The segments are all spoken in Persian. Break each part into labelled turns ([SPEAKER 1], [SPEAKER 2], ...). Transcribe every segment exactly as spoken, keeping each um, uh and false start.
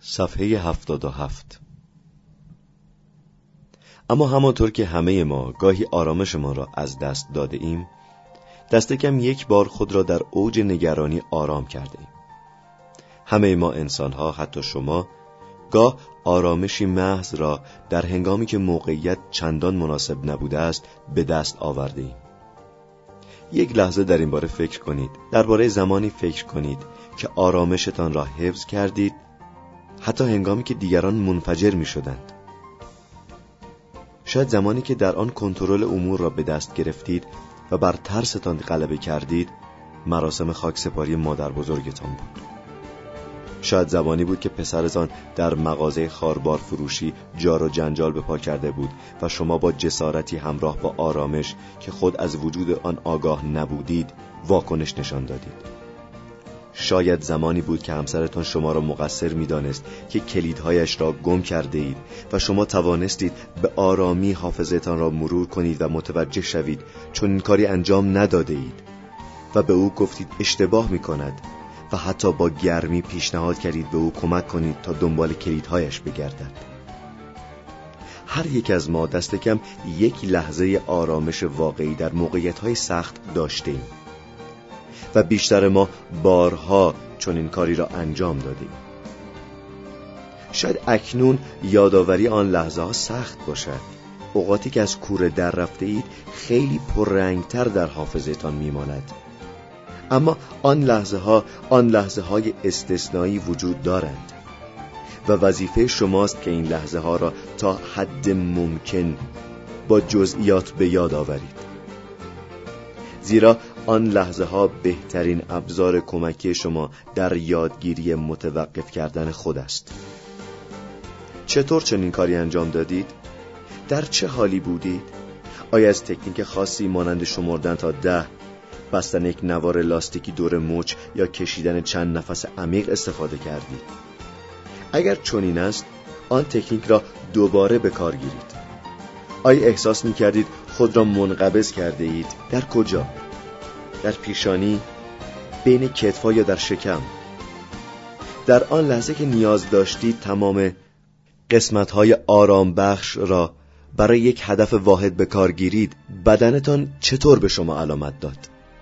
[SPEAKER 1] صفحه هفتاد و هفت. اما همانطور که همه ما گاهی آرامشمان را از دست داده ایم، دست کم یک بار خود را در اوج نگرانی آرام کرده ایم. همه ما انسان‌ها، حتی شما، گاه آرامشی محض را در هنگامی که موقعیت چندان مناسب نبوده است به دست آورده ایم. یک لحظه در این باره فکر کنید. درباره زمانی فکر کنید که آرامشتان را حفظ کردید، حتی هنگامی که دیگران منفجر می شدند. شاید زمانی که در آن کنترل امور را به دست گرفتید و بر ترستان غلبه کردید، مراسم خاکسپاری مادر بزرگتان بود. شاید زمانی بود که پسرتان در مغازه خاربار فروشی جار و جنجال به پا کرده بود و شما با جسارتی همراه با آرامش که خود از وجود آن آگاه نبودید واکنش نشان دادید. شاید زمانی بود که همسرتان شما را مقصر می‌دانست که کلیدهایش را گم کرده اید و شما توانستید به آرامی حافظه‌تان را مرور کنید و متوجه شوید چون این کاری انجام نداده اید و به او گفتید اشتباه می‌کند و حتی با گرمی پیشنهاد کردید به او کمک کنید تا دنبال کلیدهایش بگردد. هر یک از ما دست کم یک لحظه آرامش واقعی در موقعیت‌های سخت داشتیم و بیشتر ما بارها چون این کاری را انجام دادیم. شاید اکنون یادآوری آن لحظه ها سخت باشد. اوقاتی که از کوره در رفته اید خیلی پررنگتر در حافظه‌تان میماند. اما آن لحظه ها آن لحظه های استثنایی وجود دارند و وظیفه شماست که این لحظه ها را تا حد ممکن با جزئیات به یاد آورید، زیرا آن لحظه ها بهترین ابزار کمکی شما در یادگیری متوقف کردن خود است. چطور چنین کاری انجام دادید؟ در چه حالی بودید؟ آیا از تکنیک خاصی مانند شمردن تا ده، بستن یک نوار لاستیکی دور مچ یا کشیدن چند نفس عمیق استفاده کردید؟ اگر چنین است، آن تکنیک را دوباره به کار گیرید. آیا احساس می کردید خود را منقبض کرده اید؟ در کجا؟ در پیشانی، بین کتف‌ها یا در شکم؟ در آن لحظه که نیاز داشتید تمام قسمت‌های آرام بخش را برای یک هدف واحد به کار گیرید، بدنتان چطور به شما علامت داد؟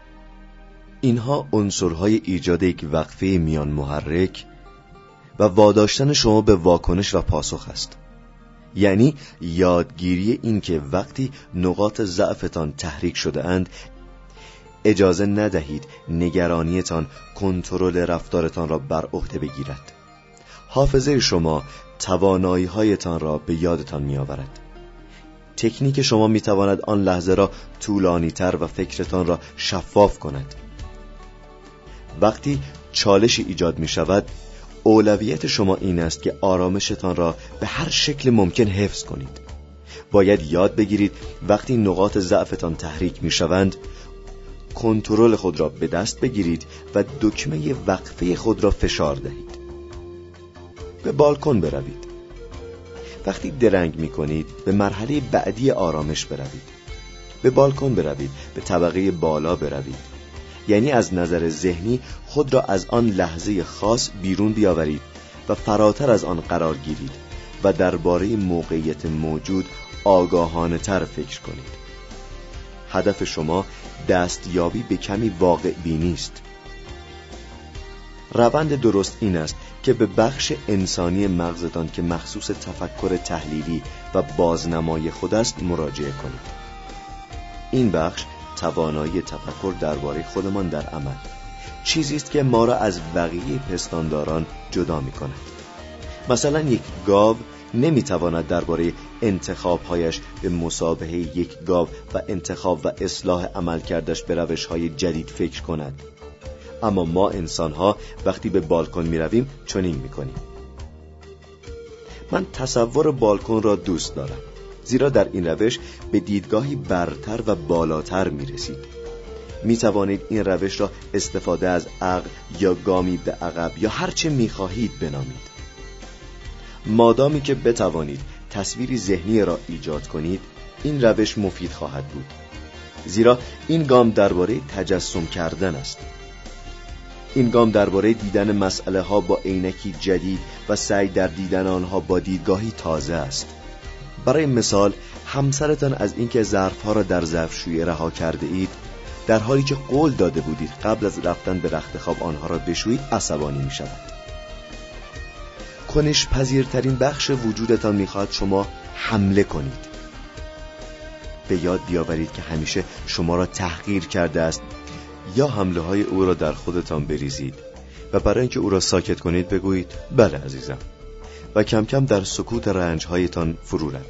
[SPEAKER 1] اینها عنصرهای ایجاد یک وقفه میان محرک و واداشتن شما به واکنش و پاسخ است. یعنی یادگیری این که وقتی نقاط ضعفتان تحریک شده اند اجازه ندهید نگرانیتان کنترل رفتارتان را بر عهده بگیرد. حافظه شما توانایی‌هایتان را به یادتان می‌آورد. تکنیک شما می‌تواند آن لحظه را طولانی‌تر و فکرتان را شفاف کند. وقتی چالشی ایجاد می‌شود، اولویت شما این است که آرامشتان را به هر شکل ممکن حفظ کنید. باید یاد بگیرید وقتی نقاط ضعفتان تحریک می‌شوند، کنترل خود را به دست بگیرید و دکمه وقفه خود را فشار دهید. به بالکن بروید. وقتی درنگ می کنید به مرحله بعدی آرامش بروید. به بالکن بروید، به طبقه بالا بروید. یعنی از نظر ذهنی خود را از آن لحظه خاص بیرون بیاورید و فراتر از آن قرار گیرید و درباره موقعیت موجود آگاهانه تر فکر کنید. هدف شما دستیابی به کمی واقع بینی است. روند درست این است که به بخش انسانی مغزتان که مخصوص تفکر تحلیلی و بازنمای خود است مراجعه کنید. این بخش توانایی تفکر درباره خودمان در عمل، چیزی است که ما را از بقیه پستانداران جدا می کند. مثلا یک گاو نمیتواند درباره انتخابهایش به مشابه یک گاو و انتخاب و اصلاح عملکردش به روش‌های جدید فکر کند. اما ما انسان‌ها وقتی به بالکن می‌رویم چنین می‌کنیم. من تصور بالکن را دوست دارم، زیرا در این روش به دیدگاهی برتر و بالاتر می‌رسید. می‌توانید این روش را استفاده از عقل یا گامی به عقب یا هر چه می‌خواهید بنامید. مادامی که بتوانید تصویری ذهنی را ایجاد کنید، این روش مفید خواهد بود، زیرا این گام درباره تجسم کردن است. این گام درباره دیدن مسئله ها با عینکی جدید و سعی در دیدن آنها با دیدگاهی تازه است. برای مثال، همسرتان از اینکه ظرف‌ها را در ظرفشویی رها کرده اید، در حالی که قول داده بودید قبل از رفتن به رخت خواب آنها را بشویید، عصبانی می شود. کنش پذیرترین بخش وجودتان می خواهد شما حمله کنید. به یاد بیاورید که همیشه شما را تحقیر کرده است، یا حمله های او را در خودتان بریزید و برای اینکه او را ساکت کنید بگویید بله عزیزم و کم کم در سکوت رنج هایتان فرو روید.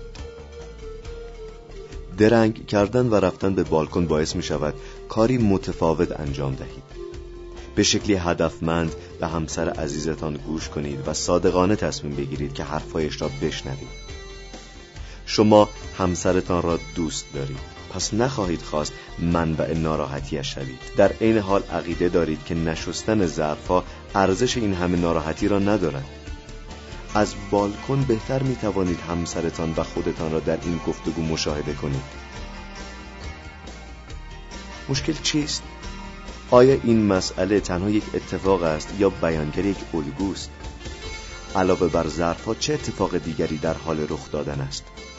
[SPEAKER 1] درنگ کردن و رفتن به بالکن باعث می شود کاری متفاوت انجام دهید. به شکلی هدفمند به همسر عزیزتان گوش کنید و صادقانه تصمیم بگیرید که حرفایش را بشنوید. شما همسرتان را دوست دارید، پس نخواهید خواست منبع ناراحتیش شوید. در عین حال عقیده دارید که نشستن ظرف‌ها ارزش این همه ناراحتی را ندارد. از بالکن بهتر می توانید همسرتان و خودتان را در این گفتگو مشاهده کنید. مشکل چیست؟ آیا این مسئله تنها یک اتفاق است یا بیانگر یک الگوست؟ علاوه بر ظرف‌ها چه اتفاق دیگری در حال رخ دادن است؟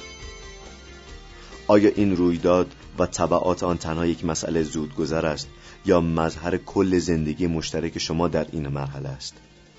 [SPEAKER 1] آیا این رویداد و تبعات آن تنها یک مسئله زودگذر است یا مظهر کل زندگی مشترک شما در این مرحله است؟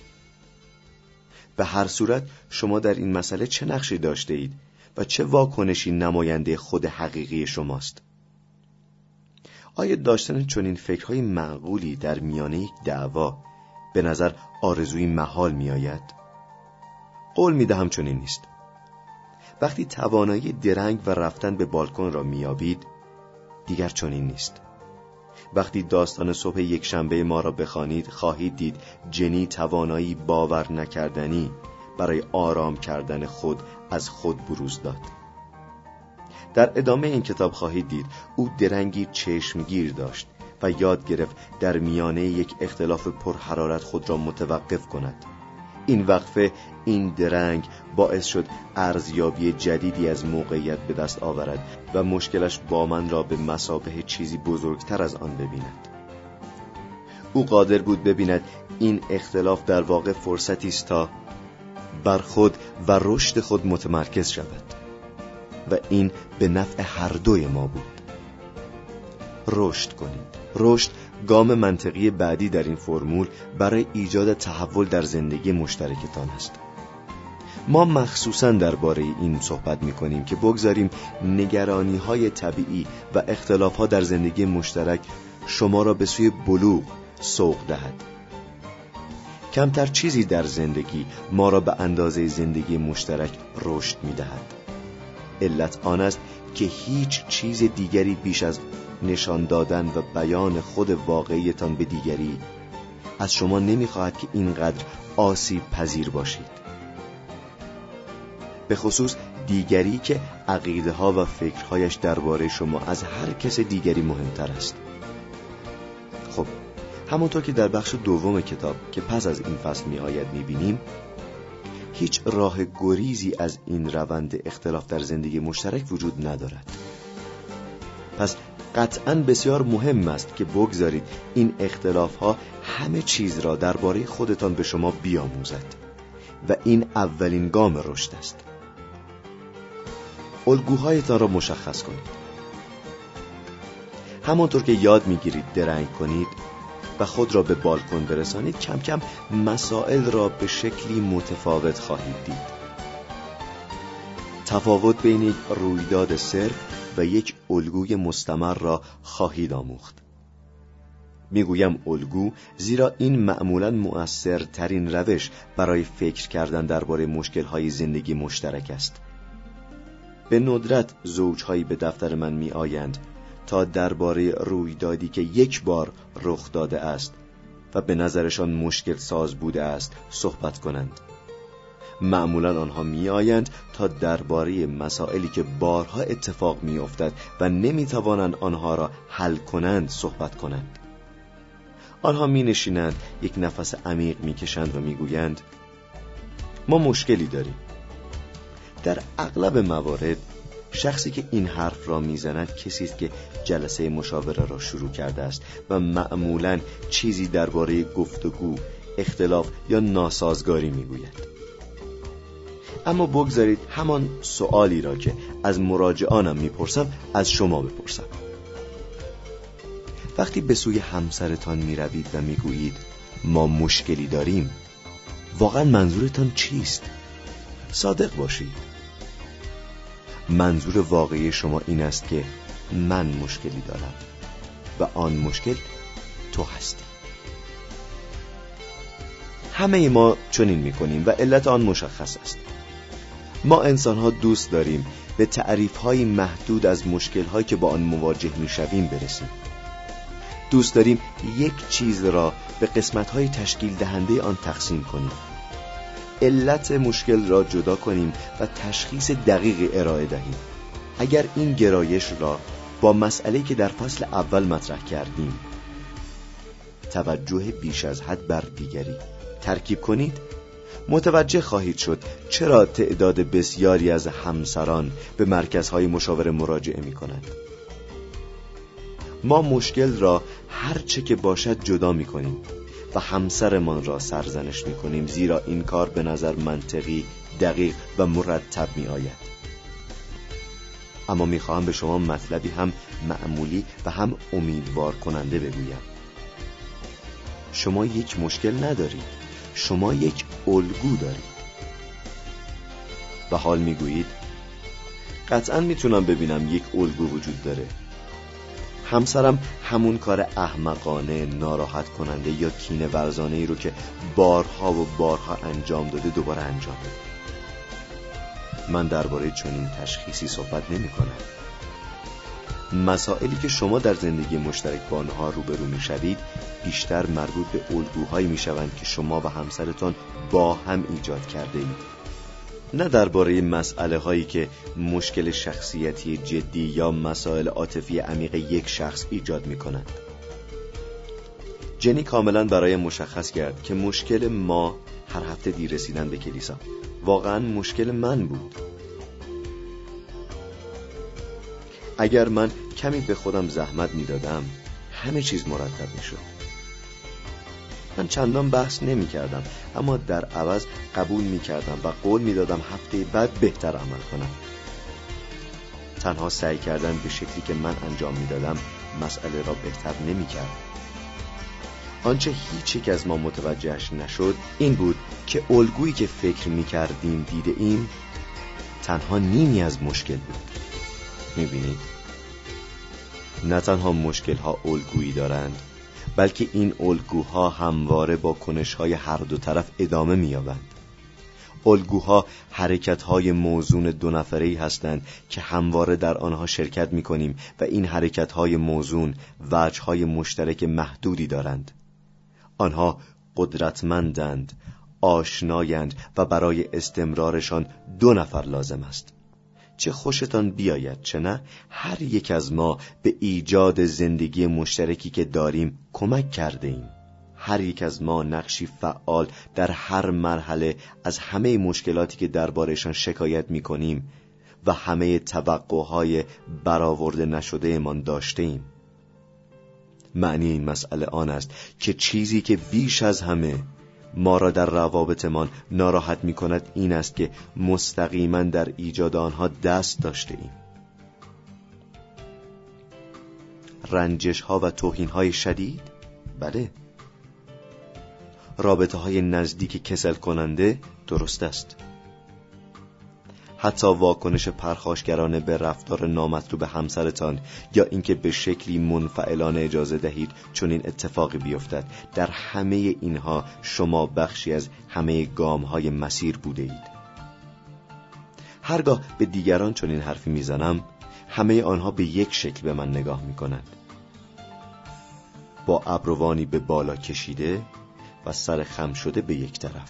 [SPEAKER 1] به هر صورت شما در این مسئله چه نقشی داشته اید و چه واکنشی نماینده خود حقیقی شماست؟ آیا داشتن چنین فکرهای معقولی در میانه یک دعوا به نظر آرزوی محال می آید؟ قول می دهم چنین نیست. وقتی توانایی درنگ و رفتن به بالکن را میابید، دیگر چنین نیست. وقتی داستان صبح یک شنبه ما را بخوانید، خواهید دید جنی توانایی باور نکردنی برای آرام کردن خود از خود بروز داد. در ادامه این کتاب خواهید دید او درنگی چشمگیر داشت و یاد گرفت در میانه یک اختلاف پرحرارت خود را متوقف کند. این وقفه، این درنگ باعث شد ارزیابی جدیدی از موقعیت به دست آورد و مشکلش با من را به مثابه چیزی بزرگتر از آن ببیند. او قادر بود ببیند این اختلاف در واقع فرصتی است تا بر خود و رشد خود متمرکز شود و این به نفع هر دوی ما بود. رشد کنید. رشد گام منطقی بعدی در این فرمول برای ایجاد تحول در زندگی مشترکتان است. ما مخصوصاً درباره این صحبت می‌کنیم که بگذاریم نگرانی‌های طبیعی و اختلاف‌ها در زندگی مشترک شما را به سوی بلوغ سوق دهد. کمتر چیزی در زندگی ما را به اندازه زندگی مشترک رشد می‌دهد. علت آن است که هیچ چیز دیگری بیش از نشان دادن و بیان خود واقعیتان به دیگری از شما نمی‌خواهد که اینقدر آسیب پذیر باشید. به خصوص دیگری که عقیده ها و فکرهایش درباره شما از هر کس دیگری مهمتر است. خب، همونطور که در بخش دوم کتاب که پس از این فصل می آید می بینیم، هیچ راه گریزی از این روند اختلاف در زندگی مشترک وجود ندارد. پس قطعاً بسیار مهم است که بگذارید این اختلاف ها همه چیز را درباره خودتان به شما بیاموزد و این اولین گام رشد است. الگوهایتان را مشخص کنید. همانطور که یاد میگیرید درنگ کنید و خود را به بالکن برسانید، کم کم مسائل را به شکلی متفاوت خواهید دید. تفاوت بین یک رویداد صرف و یک الگوی مستمر را خواهید آموخت. میگویم الگو زیرا این معمولاً مؤثرترین روش برای فکر کردن درباره مشکل‌های زندگی مشترک است. به ندرت زوجهایی به دفتر من می آیند تا درباره رویدادی که یک بار رخ داده است و به نظرشان مشکل ساز بوده است صحبت کنند. معمولا آنها می آیند تا درباره مسائلی که بارها اتفاق می افتد و نمی توانند آنها را حل کنند صحبت کنند. آنها می نشینند، یک نفس عمیق می کشند و می گویند ما مشکلی داریم. در اغلب موارد شخصی که این حرف را میزند کسی است که جلسه مشاوره را شروع کرده است و معمولاً چیزی درباره گفتگو، اختلاف یا ناسازگاری میگوید. اما بگذارید همان سوالی را که از مراجعانم میپرسم از شما بپرسم. وقتی به سوی همسرتان میروید و میگویید ما مشکلی داریم، واقعا منظورتان چیست؟ صادق باشید. منظور واقعی شما این است که من مشکلی دارم و آن مشکل تو هستی. همه ما چنین میکنیم و علت آن مشخص است. ما انسان‌ها دوست داریم به تعریف‌های محدود از مشکل‌هایی که با آن مواجه می‌شویم برسیم. دوست داریم یک چیز را به قسمت‌های تشکیل دهنده آن تقسیم کنیم. علت مشکل را جدا کنیم و تشخیص دقیق ارائه دهیم. اگر این گرایش را با مسئله‌ای که در فصل اول مطرح کردیم، توجه بیش از حد بر دیگری، ترکیب کنید، متوجه خواهید شد چرا تعداد بسیاری از همسران به مرکزهای مشاوره مراجعه می کنند. ما مشکل را هر چه که باشد جدا می کنیم و همسرمان را سرزنش می کنیم، زیرا این کار به نظر منطقی، دقیق و مرتب می آید. اما می خواهم به شما مطلبی هم معمولی و هم امیدوار کننده بگویم. شما یک مشکل ندارید، شما یک الگو دارید. و حال میگویید قطعاً میتونم ببینم یک الگو وجود داره. همسرم همون کار احمقانه، ناراحت کننده یا کینه ورزانه ای رو که بارها و بارها انجام داده دوباره انجام داده. من درباره چنین تشخیصی صحبت نمی کنم. مسائلی که شما در زندگی مشترک با آنها روبرو میشوید بیشتر مربوط به الگوهایی میشوند که شما و همسرتان با هم ایجاد کرده اید، نه درباره مسئله هایی که مشکل شخصیتی جدی یا مسائل عاطفی عمیق یک شخص ایجاد می کنند. جنی کاملا برای مشخص کرد که مشکل ما هر هفته دیر رسیدن به کلیسا واقعا مشکل من بود. اگر من کمی به خودم زحمت می دادم همه چیز مرتب می شد. من چندان بحث نمی کردم، اما در عوض قبول می کردم و قول می دادم هفته بعد بهتر عمل کنم. تنها سعی کردن به شکلی که من انجام می دادم مسئله را بهتر نمی کرد. آنچه هیچ یک از ما متوجهش نشد این بود که الگویی که فکر می کردیم دیده ایم تنها نیمی از مشکل بود. می بینید؟ نه تنها مشکل ها الگویی دارند، بلکه این الگوها همواره با کنش‌های هر دو طرف ادامه می‌یابند. الگوها حرکت‌های موزون دو نفره‌ای هستند که همواره در آنها شرکت می‌کنیم و این حرکت‌های موزون وجه‌های مشترک محدودی دارند. آنها قدرتمندند، آشنایند و برای استمرارشان دو نفر لازم است. چه خوشتان بیاید چه نه، هر یک از ما به ایجاد زندگی مشترکی که داریم کمک کرده ایم. هر یک از ما نقشی فعال در هر مرحله از همه مشکلاتی که درباره‌شان شکایت می‌کنیم و همه توقعهای برآورده نشده من داشته ایم. معنی این مسئله آن است که چیزی که بیش از همه ما را در روابطمان ناراحت می کند این است که مستقیما در ایجاد آنها دست داشته ایم. رنجش ها و توهین های شدید؟ بله. رابطه های نزدیک کسل کننده؟ درست است. حتی واکنش پرخاشگرانه به رفتار نامطلوب همسرتان یا اینکه به شکلی منفعلانه اجازه دهید چون این اتفاقی بیفتد، در همه اینها شما بخشی از همه گام‌های مسیر بوده اید. هرگاه به دیگران چون این حرفی میزنم همه آنها به یک شکل به من نگاه میکنند، با ابروانی به بالا کشیده و سر خم شده به یک طرف.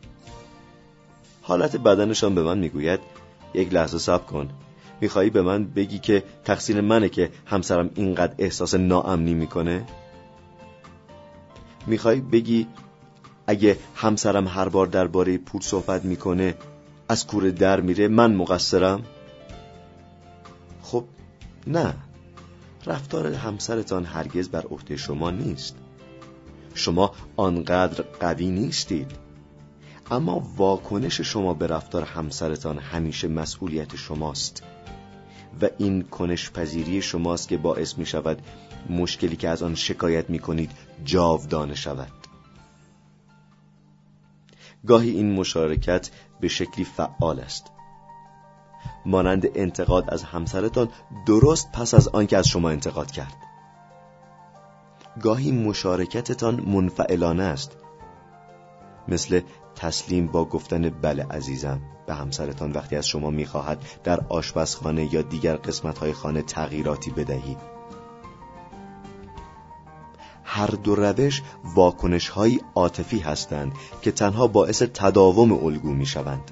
[SPEAKER 1] حالت بدنشان به من میگوید یک لحظه صبر کن، میخوایی به من بگی که تقصیر منه که همسرم اینقدر احساس ناامنی میکنه؟ میخوایی بگی اگه همسرم هر بار درباره پول صحبت میکنه از کوره در میره من مقصرم؟ خب نه، رفتار همسرتان هرگز بر عهده شما نیست. شما آنقدر قوی نیستید، اما واکنش شما به رفتار همسرتان همیشه مسئولیت شماست و این کنش پذیری شماست که باعث می شود مشکلی که از آن شکایت می کنید جاودانه شود. گاهی این مشارکت به شکلی فعال است، مانند انتقاد از همسرتان درست پس از آن که از شما انتقاد کرد. گاهی مشارکتتان منفعلانه است، مثل تسلیم با گفتن بله عزیزم به همسرتان وقتی از شما می‌خواهد در آشپزخانه یا دیگر قسمت‌های خانه تغییراتی بدهید. هر دو روش واکنش‌های عاطفی هستند که تنها باعث تداوم الگو می‌شوند.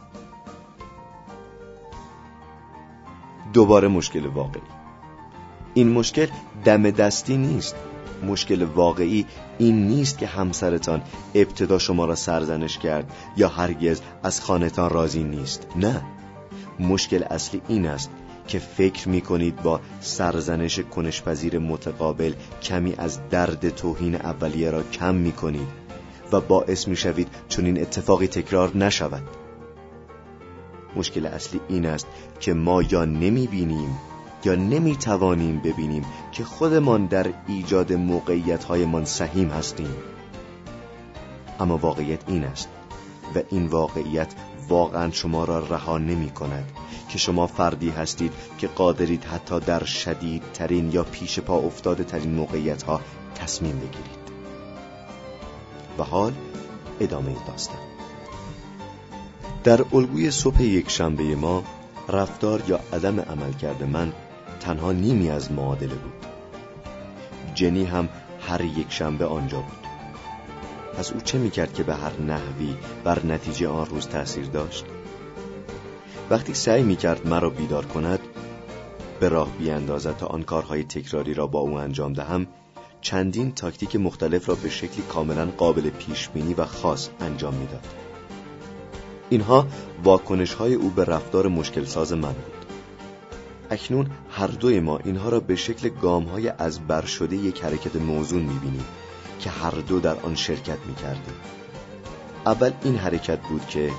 [SPEAKER 1] دوباره مشکل واقعی. این مشکل دم دستی نیست. مشکل واقعی این نیست که همسرتان ابتدا شما را سرزنش کرد یا هرگز از خانه‌تان راضی نیست. نه، مشکل اصلی این است که فکر می کنید با سرزنش کنشپذیر متقابل کمی از درد توهین اولیه را کم می کنید و باعث می شوید چون این اتفاقی تکرار نشود. مشکل اصلی این است که ما یا نمی بینیم یا نمی توانیم ببینیم که خودمان در ایجاد موقعیت‌هایمان سهیم هستیم. اما واقعیت این است و این واقعیت واقعا شما را رها نمی کند که شما فردی هستید که قادرید حتی در شدیدترین یا پیش پا افتاده ترین موقعیت‌ها تصمیم بگیرید. و حال ادامه داستان. در الگوی صبح یک شنبه ما رفتار یا عدم عملکرد من تنها نیمی از معادله بود. جنی هم هر یک شنبه آنجا بود. پس او چه میکرد که به هر نحوی بر نتیجه آن روز تأثیر داشت؟ وقتی سعی میکرد مرا بیدار کند، به راه بیاندازد تا آن کارهای تکراری را با او انجام دهم، چندین تاکتیک مختلف را به شکلی کاملا قابل پیشبینی و خاص انجام میداد. اینها واکنش‌های او به رفتار مشکل ساز من بود. اکنون هر دوی ما اینها را به شکل گام‌های از بر شده یک حرکت موزون می‌بینیم که هر دو در آن شرکت می‌کردیم. اول این حرکت بود که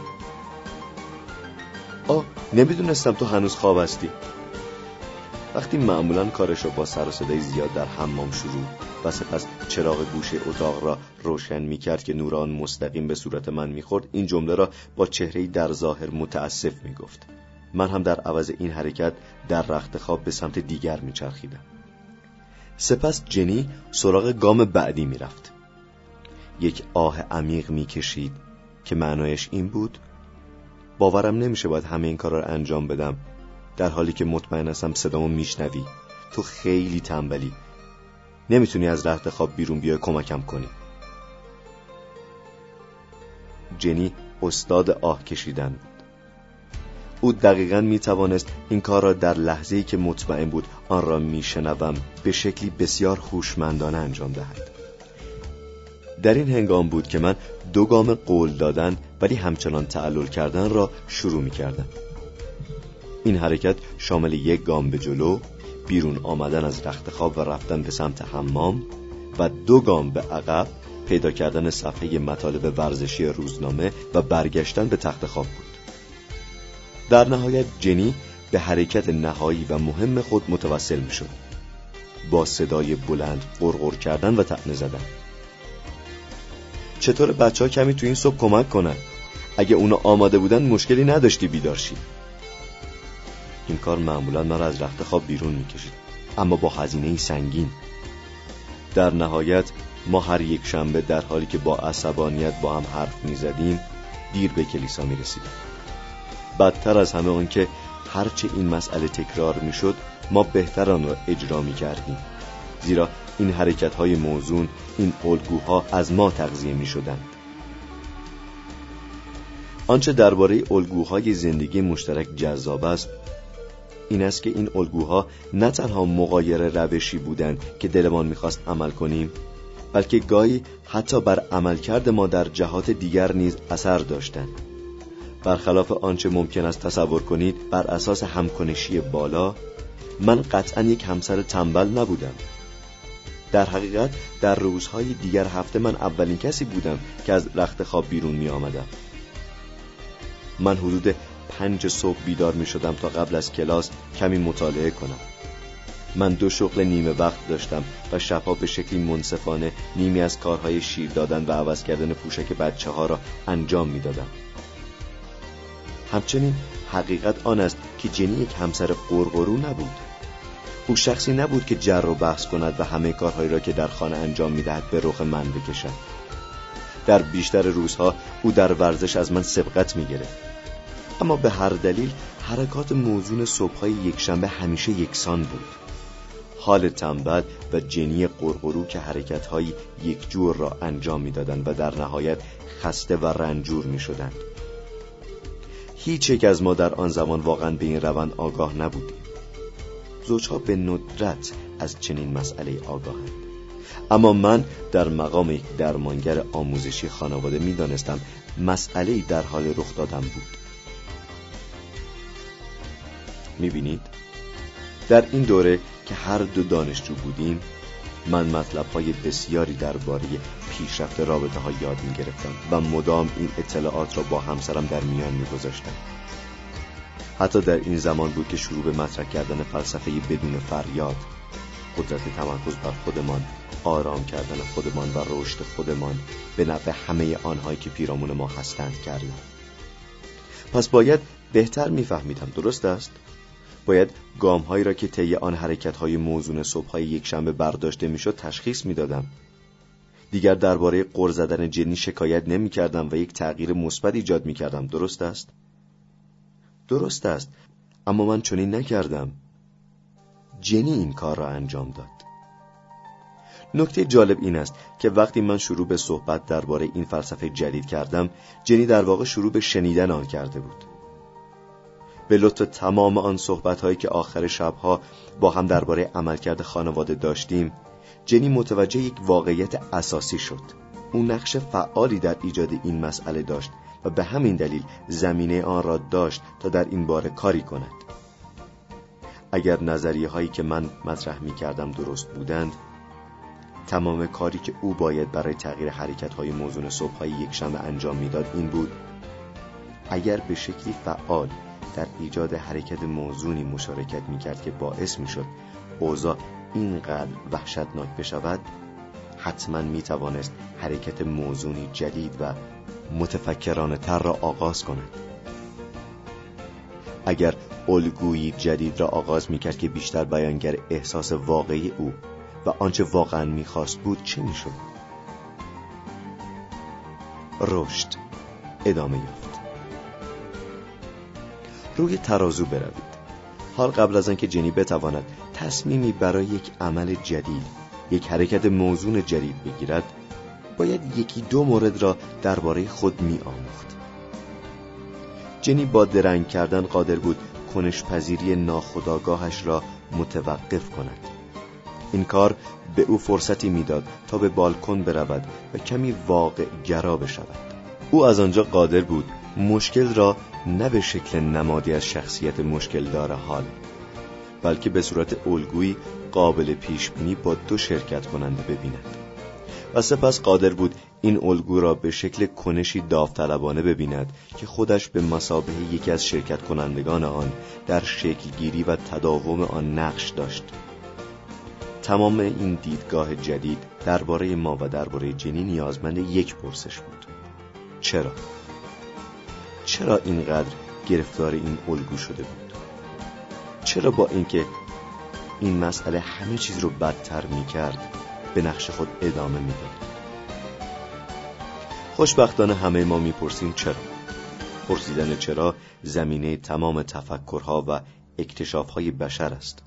[SPEAKER 1] آه نمیدونستم تو هنوز خواب هستی. وقتی معمولاً کارش را با سر و صدای زیاد در حمام شروع و سپس چراغ گوشه اتاق را روشن می‌کرد که نور آن مستقیم به صورت من می‌خورد، این جمله را با چهره‌ای در ظاهر متأسف می‌گفت. من هم در عوض این حرکت در رخت خواب به سمت دیگر می‌چرخیدم. سپس جنی سراغ گام بعدی می‌رفت. یک آه عمیق می‌کشید که معنایش این بود: باورم نمیشه باید همه این کارا رو انجام بدم در حالی که مطمئن هستم صدامو میشنوی. تو خیلی تنبلی، نمیتونی از رخت خواب بیرون بیای کمکم کنی. جنی استاد آه کشیدن بود. او دقیقاً میتوانست این کار را در لحظه‌ای که مطمئن بود آن را میشنوم به شکلی بسیار هوشمندانه انجام دهد. در این هنگام بود که من دو گام قول دادن ولی همچنان تعلل کردن را شروع میکردم. این حرکت شامل یک گام به جلو، بیرون آمدن از رخت خواب و رفتن به سمت حمام و دو گام به عقب، پیدا کردن صفحه مطالب ورزشی روزنامه و برگشتن به تخت خواب بود. در نهایت جنی به حرکت نهایی و مهم خود متوسل می شد. با صدای بلند غرغر کردن و طعنه زدن. چطور بچه ها کمی تو این صبح کمک کنن؟ اگه اونا آماده بودن مشکلی نداشتی بیدار شی. این کار معمولا من را از رخت خواب بیرون می کشید، اما با هزینه سنگین. در نهایت ما هر یک شنبه در حالی که با عصبانیت با هم حرف می زدیم دیر به کلیسا می رسیدیم. بدتر از همه آن که هرچه این مسئله تکرار می شد ما بهتر آن را اجرا می کردیم، زیرا این حرکت های موزون، این الگوها از ما تغذیه می شدند. آنچه درباره الگوهای زندگی مشترک جذاب است این است که این الگوها نه تنها مغایر روشی بودند که دلمان می‌خواست عمل کنیم، بلکه گاهی حتی بر عملکرد ما در جهات دیگر نیز اثر داشتند. برخلاف آنچه ممکن است تصور کنید، بر اساس همکنشی بالا من قطعا یک همسر تنبل نبودم. در حقیقت در روزهای دیگر هفته من اولین کسی بودم که از رخت خواب بیرون می آمدم. من حدود پنج صبح بیدار می شدم تا قبل از کلاس کمی مطالعه کنم. من دو شغل نیمه وقت داشتم و شبها به شکلی منصفانه نیمی از کارهای شیر دادن و عوض کردن پوشک بچه ها را انجام می دادم. همچنین حقیقت آن است که جنی یک همسر قرقرو نبود. او شخصی نبود که جر و بحث کند و همه کارهایی را که در خانه انجام می دهد به رخ من بکشد. در بیشتر روزها او در ورزش از من سبقت می گرفت. اما به هر دلیل حرکات موزون صبح‌های یکشنبه همیشه یکسان بود. حال تنبل و جنی قرقرو که حرکت‌های یک جور را انجام می‌دادند و در نهایت خسته و رنجور می‌شدند. هیچ یک از ما در آن زمان واقعاً به این روند آگاه نبودیم. زوجها به ندرت از چنین مسئله آگاهند. اما من در مقام یک درمانگر آموزشی خانواده می‌دانستم مسئله‌ای در حال رخ دادن بود. می‌بینید؟ در این دوره که هر دو دانشجو بودیم، من مطلب‌های بسیاری درباره پیشرفت رابطه‌ها یاد می‌گرفتم و مدام این اطلاعات را با همسرم در میان می‌گذاشتم. حتی در این زمان بود که شروع به مطرح کردن فلسفه بدون فریاد، قدرت تمرکز بر خودمان، آرام کردن خودمان و رشد خودمان به نفع همه آنهایی که پیرامون ما هستند کردم. پس باید بهتر می‌فهمیدم، درست است؟ باید گام‌هایی را که طی آن حرکت‌های موزون صبح‌های یکشنبه برداشته می‌شد تشخیص می‌دادم. دیگر درباره غر زدن جنی شکایت نمی‌کردم و یک تغییر مثبت ایجاد می‌کردم، درست است؟ درست است، اما من چنین نکردم. جنی این کار را انجام داد. نکته جالب این است که وقتی من شروع به صحبت درباره این فلسفه جدید کردم، جنی در واقع شروع به شنیدن آن کرده بود. به لطف تمام آن صحبت‌هایی که آخر شب‌ها با هم درباره عملکرد خانواده داشتیم، جنی متوجه یک واقعیت اساسی شد. او نقش فعالی در ایجاد این مسئله داشت و به همین دلیل زمینه آن را داشت تا در این باره کاری کند. اگر نظریه‌هایی که من مطرح می‌کردم درست بودند، تمام کاری که او باید برای تغییر حرکت‌های موزون صبح‌های یکشنبه انجام می‌داد این بود: اگر به شکلی فعال در ایجاد حرکت موزونی مشارکت می‌کرد که باعث می‌شد اوضاع اینقدر وحشتناک بشود، حتماً می‌توانست حرکت موزونی جدید و متفکرانه تر را آغاز کند. اگر الگویی جدید را آغاز می‌کرد که بیشتر بیانگر احساس واقعی او و آنچه واقعاً می‌خواست بود، چه می‌شد؟ رشد ادامه یافت. روی ترازو بروید. حال قبل از آنکه جنی بتواند تصمیمی برای یک عمل جدید، یک حرکت موزون جدید بگیرد، باید یکی دو مورد را درباره خود می آموخت. جنی با درنگ کردن قادر بود کنش پذیری ناخودآگاهش را متوقف کند. این کار به او فرصتی میداد تا به بالکن برود و کمی واقع گرا بشود. او از آنجا قادر بود مشکل را نه به شکل نمادی از شخصیت مشکل دار حال، بلکه به صورت الگویی قابل پیش بینی با دو شرکت کننده ببیند و سپس قادر بود این الگو را به شکل کنشی داوطلبانه ببیند که خودش به مثابه یکی از شرکت کنندگان آن در شکل گیری و تداوم آن نقش داشت. تمام این دیدگاه جدید درباره ما و درباره جنی نیازمند یک پرسش بود: چرا؟ چرا اینقدر گرفتار این الگو شده بود؟ چرا با اینکه این مسئله همه چیز رو بدتر می‌کرد به نقش خود ادامه می‌داد؟ خوشبختانه همه ما می‌پرسیم چرا. پرسیدن چرا زمینه تمام تفکرها و اکتشاف‌های بشر است.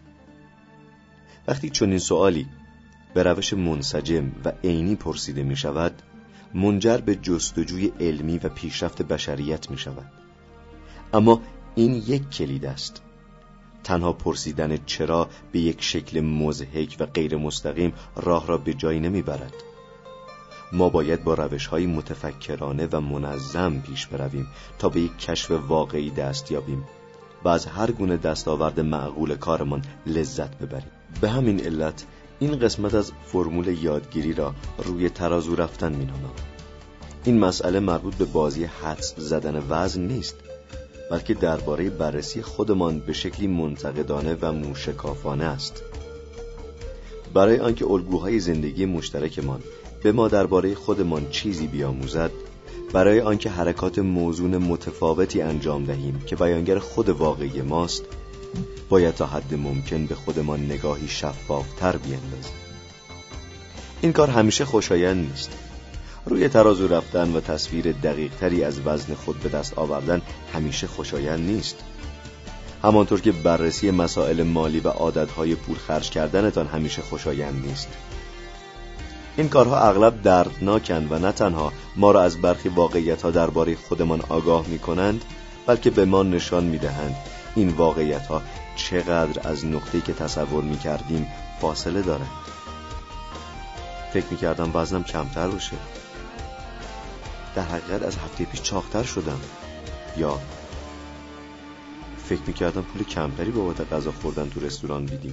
[SPEAKER 1] وقتی چنین سوالی به روش منسجم و عینی پرسیده می‌شود، منجر به جستجوی علمی و پیشرفت بشریت می‌شود. اما این یک کلید است. تنها پرسیدن چرا به یک شکل مضحک و غیر مستقیم راه را به جایی نمیبرد. ما باید با روش‌های متفکرانه و منظم پیش برویم تا به یک کشف واقعی دست یابیم. و از هر گونه دستاورد معقول کارمان لذت ببریم. به همین علت این قسمت از فرمول یادگیری را روی ترازو رفتن می‌نامم. این مسئله مربوط به بازی حدس زدن وزن نیست، بلکه درباره بررسی خودمان به شکلی منتقدانه و موشکافانه است. برای آنکه الگوهای زندگی مشترکمان به ما درباره خودمان چیزی بیاموزد، برای آنکه حرکات موزون متفاوتی انجام دهیم که بیانگر خود واقعی ماست، باید تا حد ممکن به خودمان نگاهی شفافتر بیندازیم. این کار همیشه خوشایند نیست. روی ترازو رفتن و تصویر دقیق تری از وزن خود به دست آوردن همیشه خوشایند نیست. همانطور که بررسی مسائل مالی و عادتهای پول خرج کردنتان همیشه خوشایند نیست. این کارها اغلب دردناکند و نه تنها ما را از برخی واقعیت‌ها درباره خودمان آگاه می‌کنند، بلکه به ما نشان می‌دهند این واقعیت‌ها چقدر از نقطه‌ای که تصور می‌کردیم فاصله دارند. فکر می‌کردم وزنم کمتر باشه، در حقیقت از هفته پیش چاق‌تر شدم. یا فکر می‌کردم پول کمتری بابت غذا خوردن تو رستوران میدیم،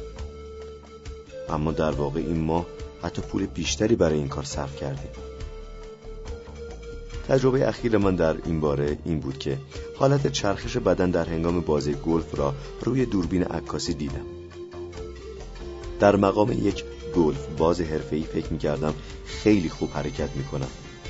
[SPEAKER 1] اما در واقع این ماه حتی پول بیشتری برای این کار صرف کردیم. تجربه اخیر من در این باره این بود که حالت چرخش بدن در هنگام بازی گلف را روی دوربین عکاسی دیدم. در مقام یک گلف باز حرفه‌ای فکر می‌کردم خیلی خوب حرکت می‌کنم،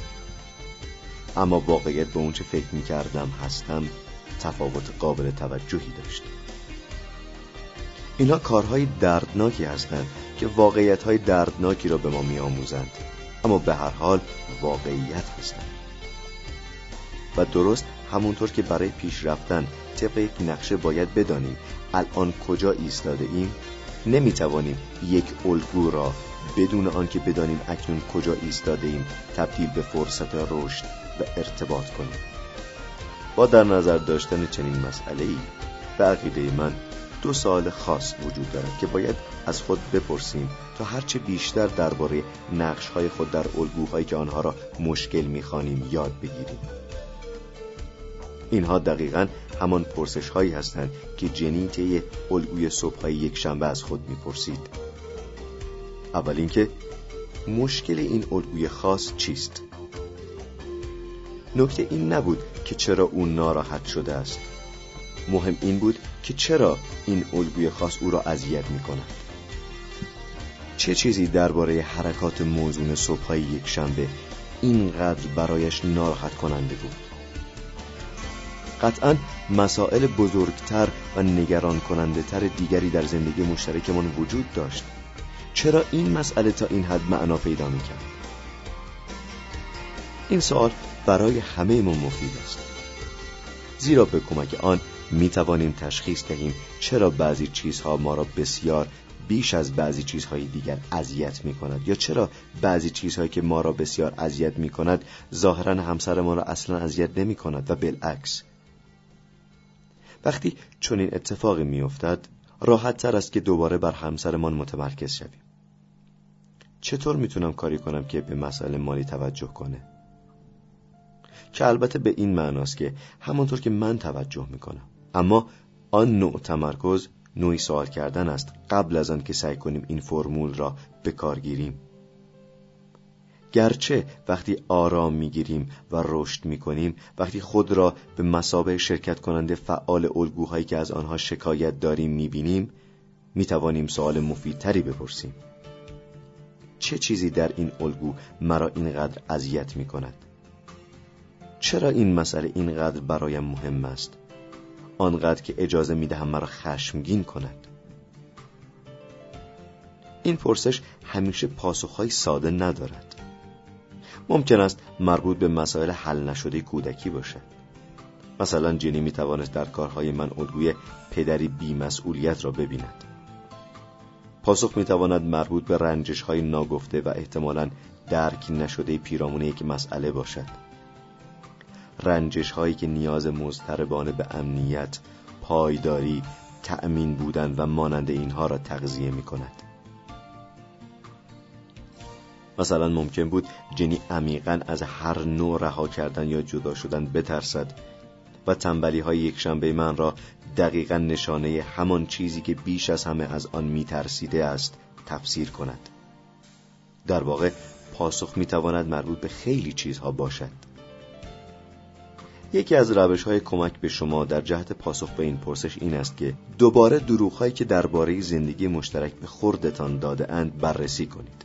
[SPEAKER 1] اما واقعیت با اون چه فکر می‌کردم هستم تفاوت قابل توجهی داشت. اینها کارهای دردناکی هستند که واقعیت‌های دردناکی را به ما می‌آموزند، اما به هر حال واقعیت هستند. و درست همونطور که برای پیش رفتن طبق یک نقشه باید بدانیم الان کجا ایستاده ایم، نمی‌توانیم یک الگو را بدون آنکه بدانیم اکنون کجا ایستاده ایم تبدیل به فرصت رشد و ارتباط کنیم. با در نظر داشتن چنین مسئله‌ای به عقیده من دو سوال خاص وجود دارد که باید از خود بپرسیم تا هرچه بیشتر درباره نقش‌های خود در الگوهایی که آنها را مشکل می‌خوانیم یاد بگیریم. اینها دقیقاً همان پرسش‌هایی هستند که جنی طی الگوی صبح‌های یک شنبه از خود می‌پرسید. اول اینکه مشکل این الگوی خاص چیست؟ نکته این نبود که چرا او ناراحت شده است. مهم این بود که چرا این الگوی خاص او را اذیت می‌کند. چه چیزی درباره حرکات موزون صبح‌های یک شنبه اینقدر برایش ناراحت کننده بود؟ قطعاً مسائل بزرگتر و نگران کننده تر دیگری در زندگی مشترکمان وجود داشت. چرا این مسئله تا این حد معنا پیدا می‌کرد؟ این سوال برای همه ما مفید است، زیرا به کمک آن می‌توانیم تشخیص دهیم چرا بعضی چیزها ما را بسیار بیش از بعضی چیزهای دیگر اذیت می‌کند، یا چرا بعضی چیزهایی که ما را بسیار اذیت می‌کند ظاهراً همسر ما را اصلاً اذیت نمی‌کند و بالعکس. وقتی چنین اتفاقی می‌افتد، راحت تر است که دوباره بر همسرمان متمرکز شویم. چطور میتونم کاری کنم که به مسائل مالی توجه کنه؟ که البته به این معناست که همونطور که من توجه میکنم، اما آن نوع تمرکز نوعی سوال کردن است قبل از آن که سعی کنیم این فرمول را به کار گیریم. گرچه وقتی آرام میگیریم و رشد میکنیم، وقتی خود را به مثابه شرکت کننده فعال الگوهایی که از آنها شکایت داریم میبینیم، میتوانیم سوال مفیدتری بپرسیم. چه چیزی در این الگو مرا اینقدر اذیت میکند؟ چرا این مسئله اینقدر برایم مهم است؟ آنقدر که اجازه میدهم مرا خشمگین کند؟ این پرسش همیشه پاسخهای ساده ندارد. ممکن است مربوط به مسائل حل نشده کودکی باشد. مثلا جنی میتوانست در کارهای من الگوی پدری بی‌مسئولیت را ببیند. پاسخ میتواند مربوط به رنجش‌های ناگفته و احتمالاً درک نشده پیرامون یک مسئله باشد. رنجش‌هایی که نیاز مضطربانه به امنیت، پایداری، تأمین بودن و مانند اینها را تغذیه می‌کند. مثلا ممکن بود جنی عمیقاً از هر نوع رها کردن یا جدا شدن بترسد و تنبلی های یک شنبه من را دقیقاً نشانه همان چیزی که بیش از همه از آن می‌ترسیده است تفسیر کند. در واقع پاسخ می‌تواند مربوط به خیلی چیزها باشد. یکی از روش‌های کمک به شما در جهت پاسخ به این پرسش این است که دوباره دروغ‌هایی که درباره زندگی مشترک به خوردتان داده اند بررسی کنید.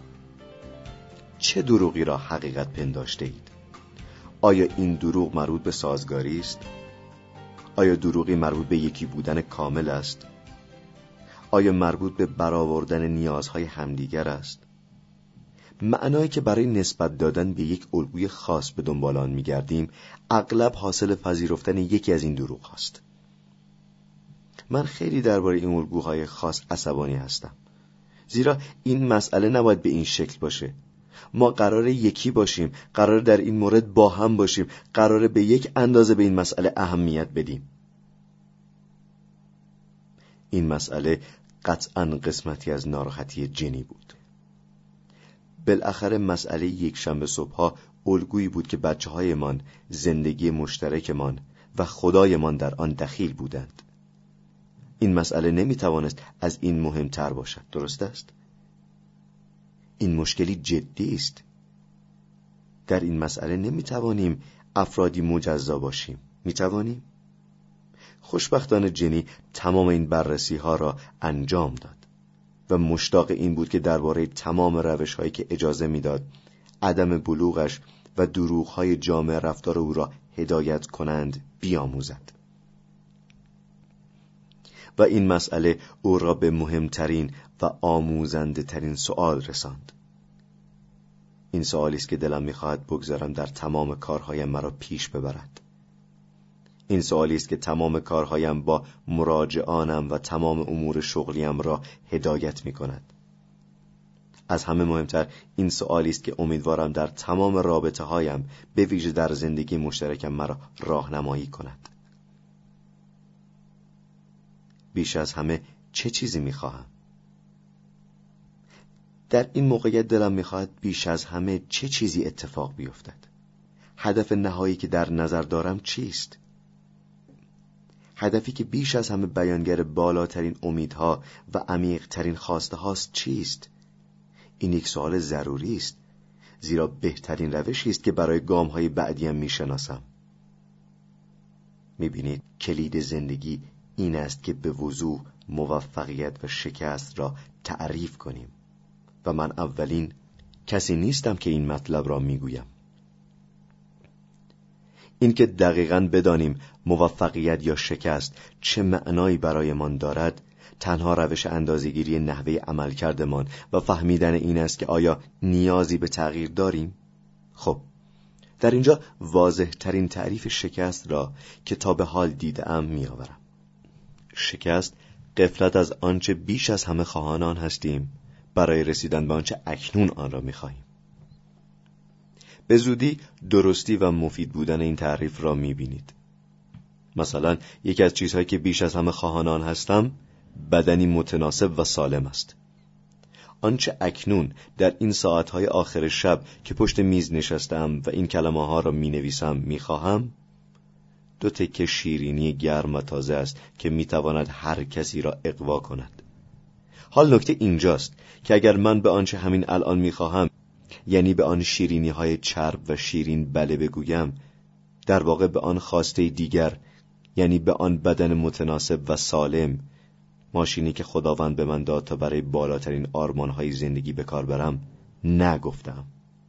[SPEAKER 1] چه دروغی را حقیقت پنداشته اید؟ آیا این دروغ مربوط به سازگاری است؟ آیا دروغی مربوط به یکی بودن کامل است؟ آیا مربوط به برآوردن نیازهای همدیگر است؟ معنایی که برای نسبت دادن به یک الگوی خاص به دنبال آن می‌گردیم اغلب حاصل پذیرفتن یکی از این دروغ است. من خیلی درباره این الگوهای خاص عصبانی هستم، زیرا این مسئله نباید به این شکل باشه. ما قراره یکی باشیم، قراره در این مورد با هم باشیم، قراره به یک اندازه به این مسئله اهمیت بدیم. این مسئله قطعاً قسمتی از ناراحتی جنی بود. بالاخره مسئله یک شنبه صبحها الگویی بود که بچه های من، زندگی مشترکمان و خدایمان در آن دخیل بودند. این مسئله نمیتوانست از این مهمتر باشد، درست است؟ این مشکلی جدی است. در این مسئله نمیتوانیم افرادی مجزا باشیم. میتوانیم؟ خوشبختانه جنی تمام این بررسی ها را انجام داد و مشتاق این بود که درباره تمام روش هایی که اجازه میداد عدم بلوغش و دروغ های جامع رفتار او را هدایت کنند بیاموزد. و این مسئله او را به مهمترین و آموزنده ترین سوال رساند. این سوالی است که دلم می‌خواهد بگذارم در تمام کارهایم مرا پیش ببرد. این سوالی است که تمام کارهایم با مراجعانم و تمام امور شغلیم را هدایت می‌کند. از همه مهمتر این سوالی است که امیدوارم در تمام رابطه‌هایم به ویژه در زندگی مشترکم مرا راهنمایی کند. بیش از همه چه چیزی می‌خواهم؟ در این موقعیت دلم می‌خواهد بیش از همه چه چیزی اتفاق بیفتد؟ هدف نهایی که در نظر دارم چیست؟ هدفی که بیش از همه بیانگر بالاترین امیدها و عمیق‌ترین خواسته هاست چیست؟ این یک سوال ضروری است، زیرا بهترین روشی است که برای گام‌های بعدیم می‌شناسم. می‌بینید کلید زندگی این است که به وضوح موفقیت و شکست را تعریف کنیم و من اولین کسی نیستم که این مطلب را میگویم. این که دقیقاً بدانیم موفقیت یا شکست چه معنایی برایمان دارد تنها روش اندازه‌گیری نحوه عملکردمان و فهمیدن این است که آیا نیازی به تغییر داریم؟ خب در اینجا واضح ترین تعریف شکست را که تا به حال دیده‌ام میآورم. شکست غفلت از آنچه بیش از همه خواهان آن هستیم برای رسیدن به آنچه اکنون آن را می‌خواهیم. به زودی درستی و مفید بودن این تعریف را می‌بینید. مثلا یکی از چیزهایی که بیش از همه خواهان آن هستم بدنی متناسب و سالم است. آنچه اکنون در این ساعتهای آخر شب که پشت میز نشستم و این کلمه ها را می‌نویسم می‌خواهم دو تکه شیرینی گرم و تازه است که می‌تواند هر کسی را اغوا کند. حال نکته اینجاست که اگر من به آنچه همین الان می‌خواهم، یعنی به آن شیرینی های چرب و شیرین بله بگویم، در واقع به آن خواسته دیگر، یعنی به آن بدن متناسب و سالم، ماشینی که خداوند به من داد تا برای بالاترین آرمان‌های زندگی به کار برم، نگفتم.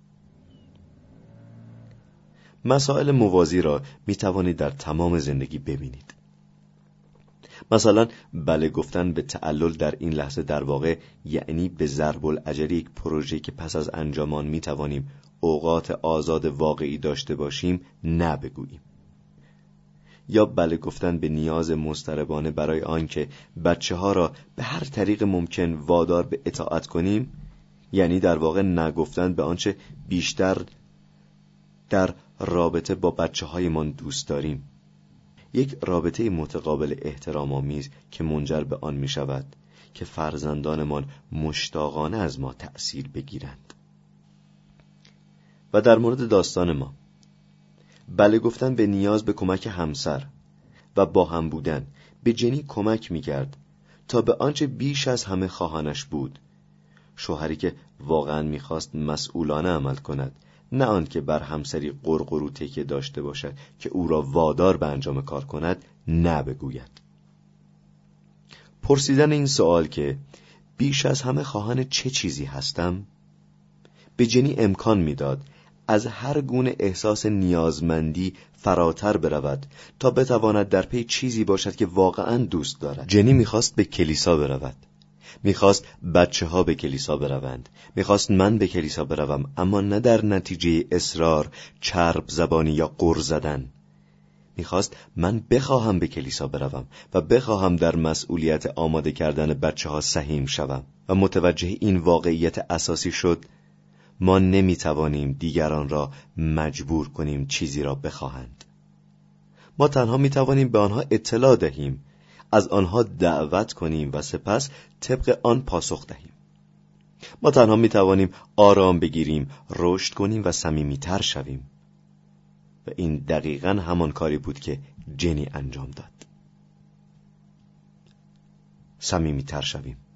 [SPEAKER 1] مسائل موازی را می توانید در تمام زندگی ببینید. مثلا بله گفتن به تعلل در این لحظه در واقع یعنی به ضرب العجل یک پروژه که پس از انجام آن می توانیم اوقات آزاد واقعی داشته باشیم نه بگوییم. یا بله گفتن به نیاز مضطربانه برای آنکه بچه ها را به هر طریق ممکن وادار به اطاعت کنیم، یعنی در واقع نگفتن به آنچه بیشتر در رابطه با بچه هایمان دوست داریم. یک رابطه متقابل احترام آمیز که منجر به آن می شود که فرزندانمان مشتاقانه از ما تأثیر بگیرند. و در مورد داستان ما، بله گفتن به نیاز به کمک همسر و با هم بودن به جنی کمک می‌کرد تا به آنچه بیش از همه خواهانش بود، شوهری که واقعا می‌خواست مسئولانه عمل کند، نه آن که بر همسری قرقرو تکیه داشته باشد که او را وادار به انجام کار کند، نه بگوید. پرسیدن این سوال که بیش از همه خواهان چه چیزی هستم، به جنی امکان میداد از هر گونه احساس نیازمندی فراتر برود تا بتواند در پی چیزی باشد که واقعا دوست دارد. جنی میخواست به کلیسا برود، میخواست بچه ها به کلیسا بروند، میخواست من به کلیسا بروم، اما نه در نتیجه اصرار، چرب زبانی یا غر زدن. میخواست من بخواهم به کلیسا بروم و بخواهم در مسئولیت آماده کردن بچه ها سهیم شوم و متوجه این واقعیت اساسی شد: ما نمیتوانیم دیگران را مجبور کنیم چیزی را بخواهند. ما تنها میتوانیم به آنها اطلاع دهیم، از آنها دعوت کنیم و سپس طبق آن پاسخ دهیم. ما تنها میتوانیم آرام بگیریم، رشد کنیم و صمیمیتر شویم. و این دقیقاً همان کاری بود که جنی انجام داد. صمیمیتر شویم.